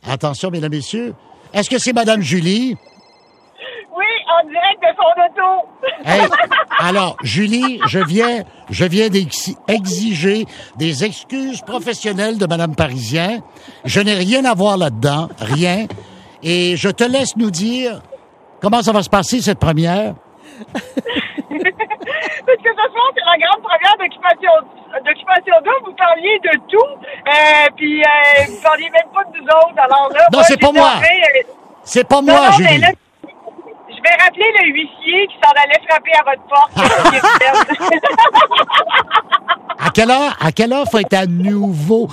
Attention, mesdames, messieurs. Est-ce que c'est Madame Julie? Oui, en direct de son auto. Hey, alors, Julie, je viens d'exiger des excuses professionnelles de Madame Parisien. Je n'ai rien à voir là-dedans, rien. Et je te laisse nous dire comment ça va se passer, cette première. Parce que ce soir, c'est la grande première d'Occupation Double. Vous parliez de tout, puis vous parliez même pas de nous autres. Alors là, Non, c'est pas moi. C'est pas moi, Julie. Mais là, je vais rappeler le huissier qui s'en allait frapper à votre porte. À quelle heure faut être à nouveau?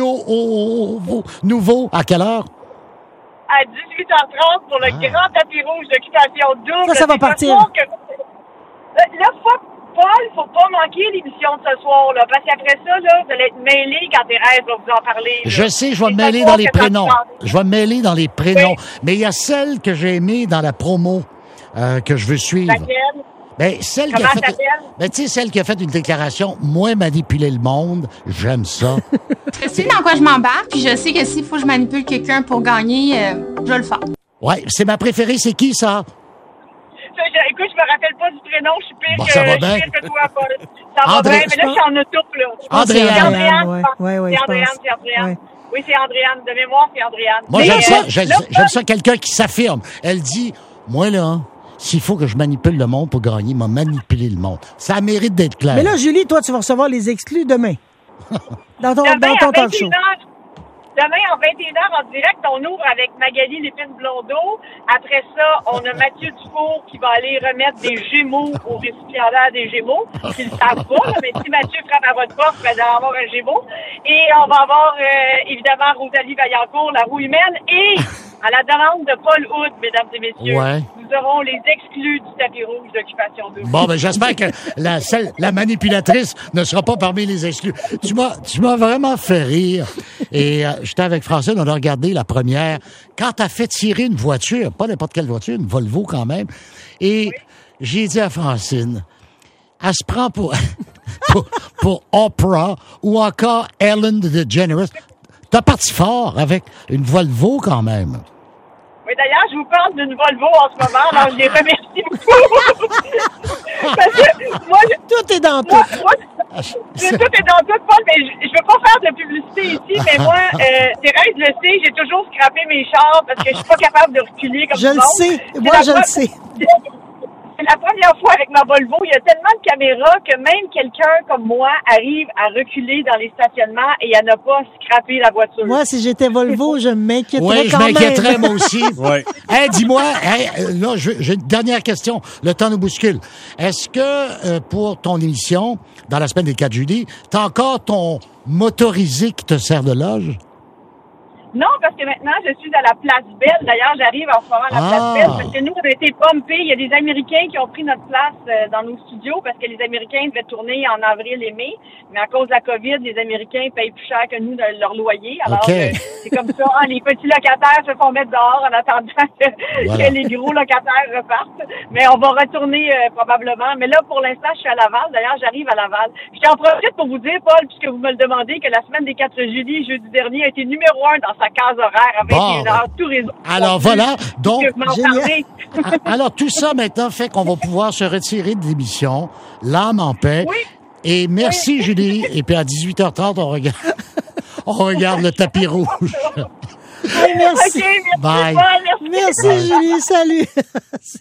À quelle heure? À 18h30 pour le grand tapis rouge d'Occupation Double. Ça va partir. Là, Paul, faut pas manquer l'émission de ce soir, là, parce qu'après ça, là, vous allez être mêlés quand Thérèse va vous en parler. Là. Je sais, je vais me mêler dans les prénoms. Je vais me mêler dans les prénoms. Oui. Mais il y a celle que j'ai aimée dans la promo que je veux suivre. Laquelle? Ben, celle qui a fait, ben, tu sais, celle qui a fait une déclaration, moins manipuler le monde, j'aime ça. Je sais dans quoi je m'embarque, puis je sais que s'il faut que je manipule quelqu'un pour gagner, je vais le faire. Ouais, c'est ma préférée, c'est qui ça? Écoute, je me rappelle pas du prénom, je suis pire, ça va bien. Que toi, Paul. Ça va bien, mais là, je suis en auto, là. Andréane. C'est Andréane. C'est Andréane. Ouais. Oui, c'est Andréane. De mémoire, c'est Andréane. Moi, j'aime ça, quelqu'un qui s'affirme. Elle dit, moi, là, s'il faut que je manipule le monde pour gagner, m'a manipulé le monde. Ça mérite d'être clair. Mais là, Julie, toi, tu vas recevoir les exclus demain. Dans ton talk show. Demain, en 21h, en direct, on ouvre avec Magali Lépine-Blondeau. Après ça, on a Mathieu Dufour qui va aller remettre des Gémeaux aux récipiendaires des Gémeaux. Ils le savent pas, là, mais si Mathieu frappe à votre porte, il va avoir un Gémeaux. Et on va avoir, évidemment, Rosalie Vaillancourt, la roue humaine. Et, à la demande de Paul Hood, mesdames et messieurs, nous aurons les exclus du tapis rouge d'Occupation Double. Bon, ben, j'espère que la manipulatrice ne sera pas parmi les exclus. Tu m'as vraiment fait rire. Et, j'étais avec Francine, on a regardé la première. Quand t'as fait tirer une voiture, pas n'importe quelle voiture, une Volvo quand même, et j'ai dit à Francine, elle se prend pour Oprah ou encore Ellen DeGeneres. T'as parti fort avec une Volvo quand même. Oui, d'ailleurs, je vous parle d'une Volvo en ce moment, alors je les remercie beaucoup. Parce que moi, tout est dans tout. Tout est dans tout, Paul, mais je veux pas faire de publicité ici, mais moi, Thérèse le sait, j'ai toujours scrappé mes chars parce que je suis pas capable de reculer comme je le sais, moi je le sais. C'est la première fois avec ma Volvo, il y a tellement de caméras que même quelqu'un comme moi arrive à reculer dans les stationnements et à ne pas scraper la voiture. Moi, si j'étais Volvo, je m'inquiéterais quand même. Oui, je m'inquiéterais moi aussi. Hey, dis-moi, là, j'ai une dernière question. Le temps nous bouscule. Est-ce que pour ton émission, dans la semaine des 4 juillet, t'as encore ton motorisé qui te sert de loge? Non, parce que maintenant, je suis à la Place Belle. D'ailleurs, j'arrive en ce moment à la Place Belle parce que nous, on a été pompés. Il y a des Américains qui ont pris notre place dans nos studios parce que les Américains devaient tourner en avril et mai. Mais à cause de la COVID, les Américains payent plus cher que nous leur loyer. Alors, c'est comme ça. Les petits locataires se font mettre dehors en attendant que les gros locataires repartent. Mais on va retourner probablement. Mais là, pour l'instant, je suis à Laval. D'ailleurs, j'arrive à Laval. Je t'en profite pour vous dire, Paul, puisque vous me le demandez, que la semaine des 4 juillet, jeudi dernier, a été numéro 1 dans sa case horaire à 21h, tout réseau. Alors voilà, donc, alors tout ça maintenant fait qu'on va pouvoir se retirer de l'émission, l'âme en paix. Oui. Et merci Julie. Et puis à 18h30, on regarde le tapis rouge. Hey, merci. Okay, merci. Bye. Paul, merci. Merci Julie, salut.